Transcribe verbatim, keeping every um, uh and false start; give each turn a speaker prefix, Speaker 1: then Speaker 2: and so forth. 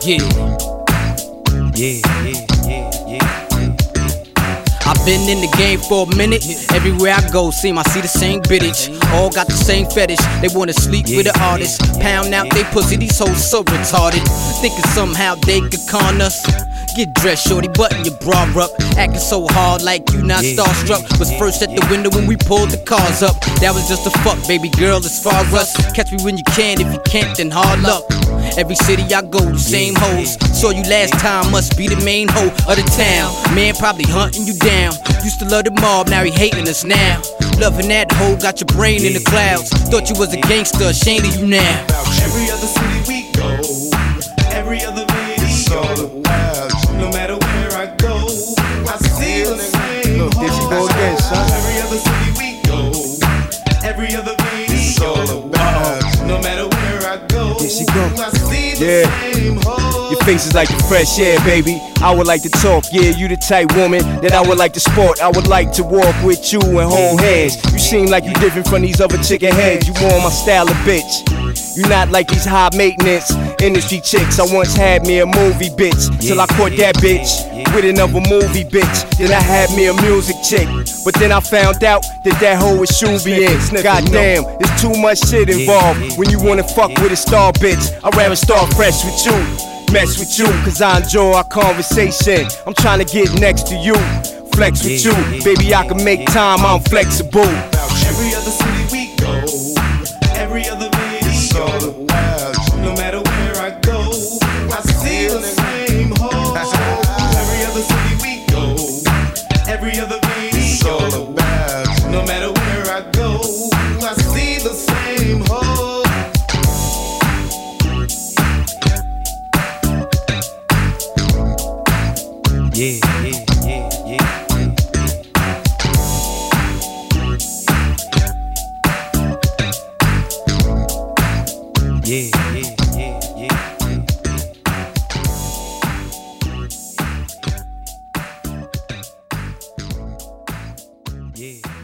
Speaker 1: Yeah, yeah, yeah, yeah, yeah. I've been in the game for a minute. Everywhere I go, seem I see the same bitch. All got the same fetish. They wanna sleep with the artist. Pound out they pussy, these hoes so retarded. Thinking somehow they could con us. Get dressed, shorty, button your bra up. Acting so hard like you not starstruck. Was first at the window when we pulled the cars up. That was just a fuck, baby girl, as far as us. Catch me when you can, if you can't, then hard luck. Every city I go, the same hoes. Saw you last time, must be the main hoe of the town. Man probably hunting you down. Used to love the mob, now he hating us now. Loving that hoe, got your brain in the clouds. Thought you was a gangster, ashamed of you now.
Speaker 2: Every other city we go, every other video. No matter where I go, I see the same.
Speaker 3: Look, there she go again, son.
Speaker 2: Every other city we go, every other video. No matter where I go,
Speaker 3: There she go.
Speaker 2: I see the
Speaker 3: Yeah.
Speaker 2: same hoe.
Speaker 3: Your face is like the fresh air, baby. I would like to talk, yeah, you the type woman that I would like to sport. I would like to walk with you and hold hands. You seem like you different from these other chicken heads. You want my style of bitch. You not like these high maintenance industry chicks. I once had me a movie bitch, till I caught that bitch with another movie bitch. Then I had me a music chick, but then I found out that that hoe was Shubian. Goddamn, there's too much shit involved when you wanna fuck with a star bitch. I'd rather start fresh with you, mess with you, cause I enjoy our conversation. I'm trying to get next to you, flex with you, baby I can make time, I'm flexible.
Speaker 2: Every other city we go, every other video. No matter where I go, I see the same hoes. Every other city we go, every other video. No matter where I go, I see the same hoes.
Speaker 1: Yeah, yeah, yeah, yeah. Yeah, yeah, yeah, yeah. Yeah.